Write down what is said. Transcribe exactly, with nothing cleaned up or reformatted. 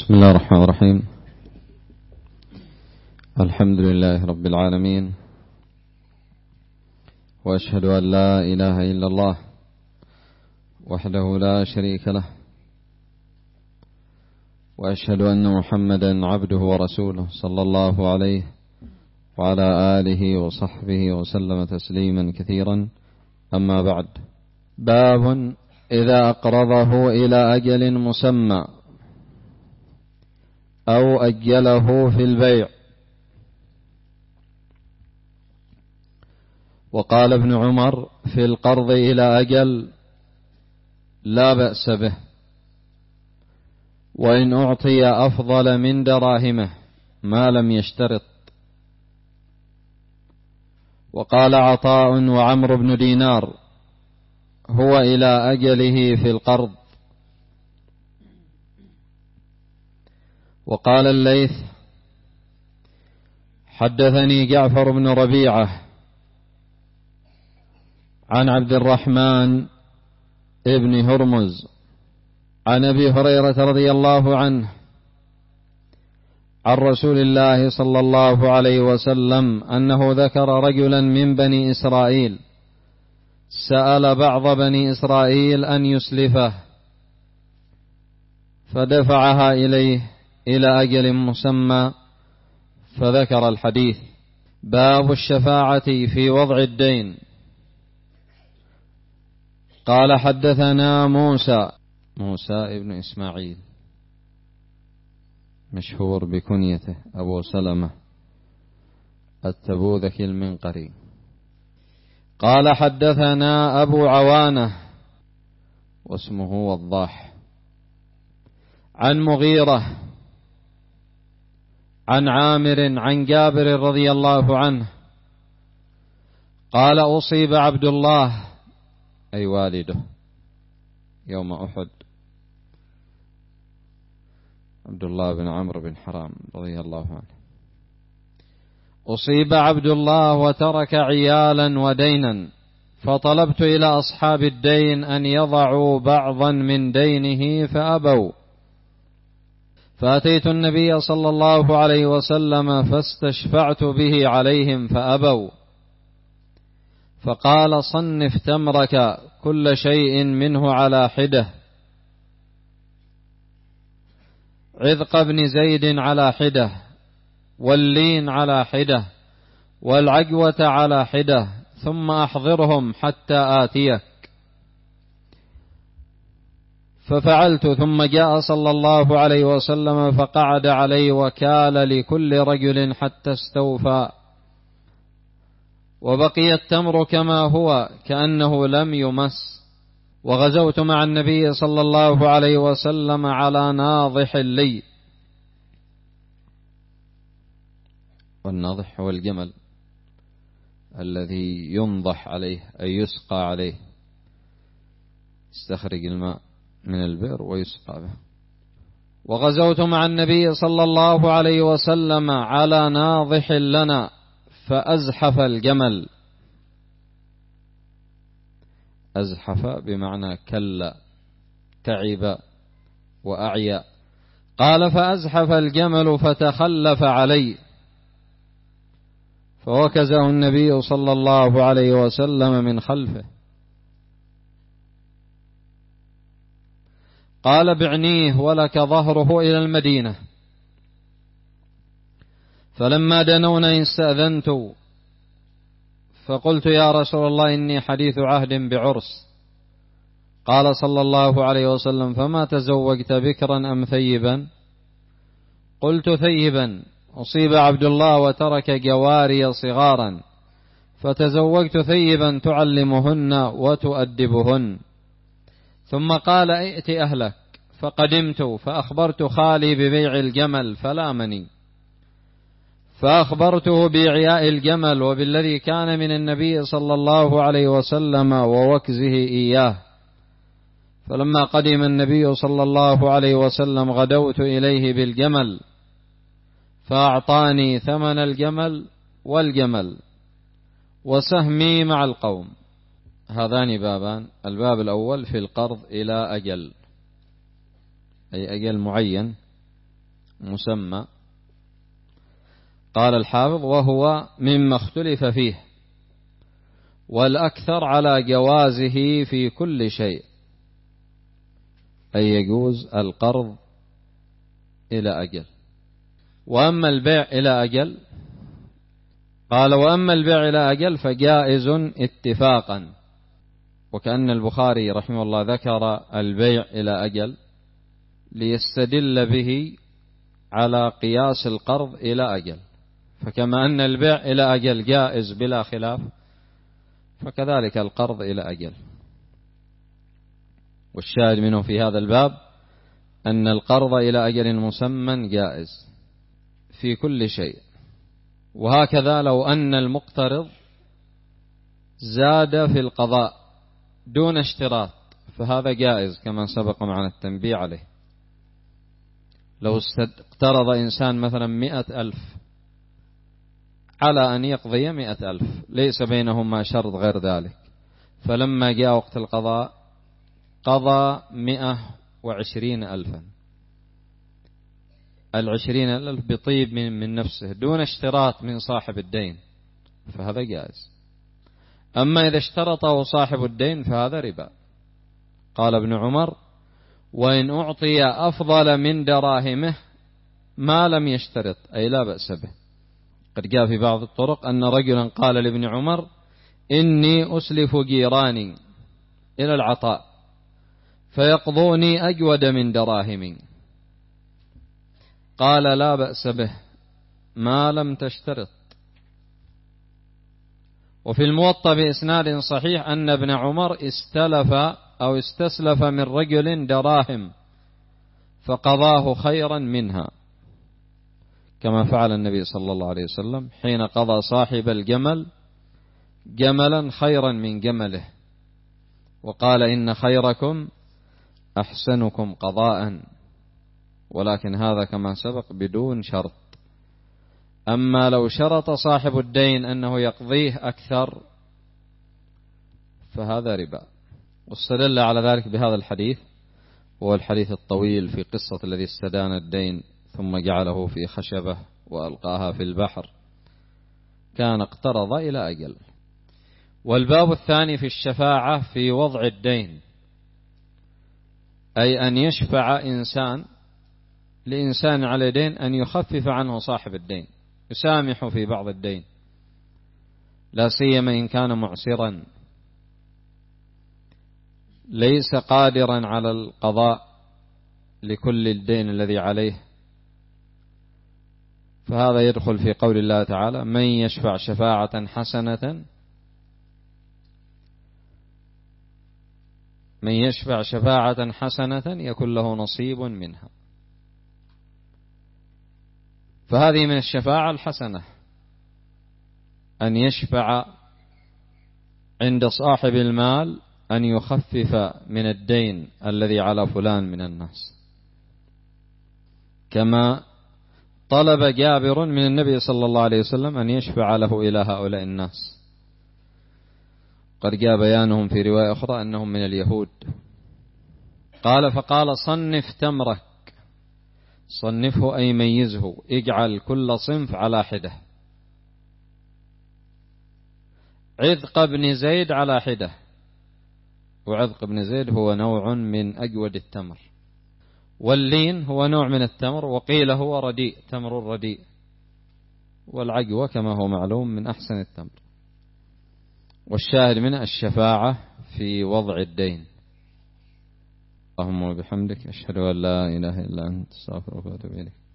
بسم الله الرحمن الرحيم. الحمد لله رب العالمين، وأشهد أن لا إله إلا الله وحده لا شريك له، وأشهد أن محمدا عبده ورسوله صلى الله عليه وعلى آله وصحبه وسلم تسليما كثيرا. أما بعد، باب إذا أقرضه إلى أجل مسمى أو أجله في البيع. وقال ابن عمر في القرض إلى أجل لا بأس به، وإن أعطي أفضل من دراهمه ما لم يشترط. وقال عطاء وعمر بن دينار هو إلى أجله في القرض. وقال الليث حدثني جعفر بن ربيعة عن عبد الرحمن ابن هرمز عن أبي هريرة رضي الله عنه عن رسول الله صلى الله عليه وسلم أنه ذكر رجلا من بني إسرائيل سأل بعض بني إسرائيل أن يسلفه، فدفعها إليه إلى أجل مسمى، فذكر الحديث. باب الشفاعة في وضع الدين. قال حدثنا موسى موسى ابن إسماعيل مشهور بكنيته أبو سلمة التبوذكي المنقري. قال حدثنا أبو عوانة واسمه وضاح عن مغيرة عن عامر عن جابر رضي الله عنه قال أصيب عبد الله أي والده يوم أحد، عبد الله بن عمرو بن حرام رضي الله عنه، أصيب عبد الله وترك عيالا ودينا، فطلبت إلى أصحاب الدين أن يضعوا بعضا من دينه فأبوا، فأتيت النبي صلى الله عليه وسلم فاستشفعت به عليهم فأبوا، فقال صنف تمرك كل شيء منه على حدة، عذق بن زيد على حدة، واللين على حدة، والعجوة على حدة، ثم أحضرهم حتى آتيك. ففعلت، ثم جاء صلى الله عليه وسلم فقعد علي وكال لكل رجل حتى استوفى، وبقي التمر كما هو كأنه لم يمس. وغزوت مع النبي صلى الله عليه وسلم على ناضح لي، والناضح هو الجمل الذي ينضح عليه أي يسقى عليه، يستخرج الماء من البئر ويسقى به. وغزوت مع النبي صلى الله عليه وسلم على ناضح لنا فأزحف الجمل، أزحف بمعنى كلا تعب وأعيا. قال فأزحف الجمل فتخلف علي، فوكزه النبي صلى الله عليه وسلم من خلفه. قال بعنيه ولك ظهره إلى المدينة. فلما دنونا استأذنت فقلت يا رسول الله إني حديث عهد بعرس. قال صلى الله عليه وسلم فما تزوجت بكرا أم ثيبا؟ قلت ثيبا، أصيب عبد الله وترك جواري صغارا، فتزوجت ثيبا تعلمهن وتؤدبهن. ثم قال ائت أهلك، فقدمت فأخبرت خالي ببيع الجمل فلامني، فأخبرته بإعياء الجمل وبالذي كان من النبي صلى الله عليه وسلم ووكزه إياه. فلما قدم النبي صلى الله عليه وسلم غدوت إليه بالجمل، فأعطاني ثمن الجمل والجمل وسهمي مع القوم. هذان بابان، الباب الأول في القرض إلى أجل أي أجل معين مسمى. قال الحافظ: وهو مما اختلف فيه، والأكثر على جوازه في كل شيء، أي يجوز القرض إلى أجل. وأما البيع إلى أجل، قال: وأما البيع إلى أجل فجائز اتفاقا. وكأن البخاري رحمه الله ذكر البيع إلى أجل ليستدل به على قياس القرض إلى أجل، فكما أن البيع إلى أجل جائز بلا خلاف، فكذلك القرض إلى أجل. والشاهد منه في هذا الباب أن القرض إلى أجل مسمى جائز في كل شيء. وهكذا لو أن المقترض زاد في القضاء دون اشتراط فهذا جائز كما سبق معنا التنبيه عليه. لو اقترض إنسان مثلا مئة ألف على أن يقضي مئة ألف، ليس بينهما شرط غير ذلك، فلما جاء وقت القضاء قضى مئة وعشرين ألفا، العشرين ألف بطيب من, من نفسه دون اشتراط من صاحب الدين، فهذا جائز. أما إذا اشترطه صاحب الدين فهذا ربا. قال ابن عمر: وإن أعطي أفضل من دراهمه ما لم يشترط، أي لا بأس به. قد جاء في بعض الطرق أن رجلا قال لابن عمر: إني أسلف جيراني إلى العطاء فيقضوني أجود من دراهمي. قال: لا بأس به ما لم تشترط. وفي الموطأ بإسناد صحيح أن ابن عمر استلف أو استسلف من رجل دراهم فقضاه خيرا منها، كما فعل النبي صلى الله عليه وسلم حين قضى صاحب الجمل جملا خيرا من جمله، وقال: إن خيركم أحسنكم قضاء، ولكن هذا كما سبق بدون شرط. أما لو شرط صاحب الدين أنه يقضيه أكثر فهذا ربا. واستدل على ذلك بهذا الحديث، وهو الحديث الطويل في قصة الذي استدان الدين ثم جعله في خشبة وألقاها في البحر، كان اقترض إلى أجل. والباب الثاني في الشفاعة في وضع الدين، أي أن يشفع إنسان لإنسان على دين أن يخفف عنه صاحب الدين، يسامح في بعض الدين، لا سيما إن كان معسرا ليس قادرا على القضاء لكل الدين الذي عليه، فهذا يدخل في قول الله تعالى: من يشفع شفاعة حسنة من يشفع شفاعة حسنة يكن له نصيب منها. فهذه من الشفاعة الحسنة، أن يشفع عند صاحب المال أن يخفف من الدين الذي على فلان من الناس، كما طلب جابر من النبي صلى الله عليه وسلم أن يشفع له إلى هؤلاء الناس. قد جاء بيانهم في رواية أخرى أنهم من اليهود. قال: فقال: صنف تمرك، صنفه أي ميزه، اجعل كل صنف على حدة، عذق بن زيد على حدة. وعذق بن زيد هو نوع من أجود التمر، واللين هو نوع من التمر، وقيل هو رديء، تمر الرديء، والعجوة كما هو معلوم من أحسن التمر. والشاهد من الشفاعة في وضع الدين. اللهم وبحمدك أشهد أن لا إله إلا أنت، استغفرك وأتوب إليك.